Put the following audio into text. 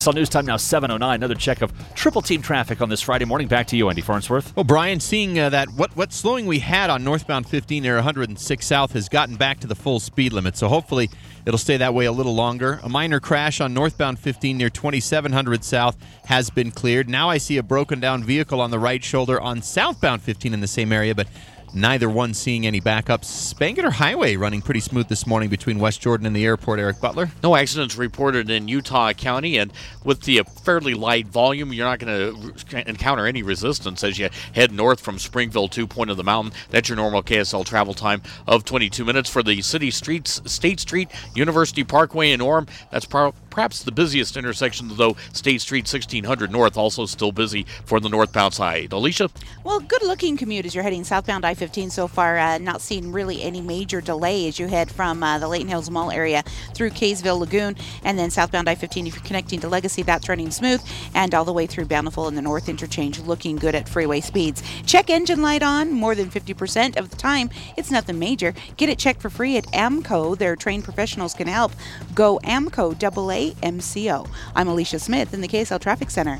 KSL News Time now 7:09. Another check of triple team traffic on this Friday morning. Back to you, Andy Farnsworth. Well, Brian, seeing that what slowing we had on northbound 15 near 106 South has gotten back to the full speed limit, so hopefully it'll stay that way a little longer. A minor crash on northbound 15 near 2700 South has been cleared. Now I see a broken down vehicle on the right shoulder on southbound 15 in the same area, but neither one seeing any backups. Spangler Highway running pretty smooth this morning between West Jordan and the airport. Eric Butler. No accidents reported in Utah County, and with the fairly light volume, you're not going to encounter any resistance as you head north from Springville to Point of the Mountain. That's your normal KSL travel time of 22 minutes. For the city streets, State Street, University Parkway, and Orem, that's perhaps the busiest intersection, though State Street 1600 North also still busy for the northbound side. Alicia? Well, good-looking commute as you're heading southbound I-15 so far. Not seeing really any major delay as you head from the Layton Hills Mall area through Kaysville Lagoon, and then southbound I-15 if you're connecting to Legacy, that's running smooth, and all the way through Bountiful and the North Interchange looking good at freeway speeds. Check engine light on more than 50% of the time. It's nothing major. Get it checked for free at AMCO. Their trained professionals can help. Go AMCO, AAMCO. I'm Alicia Smith in the KSL Traffic Center.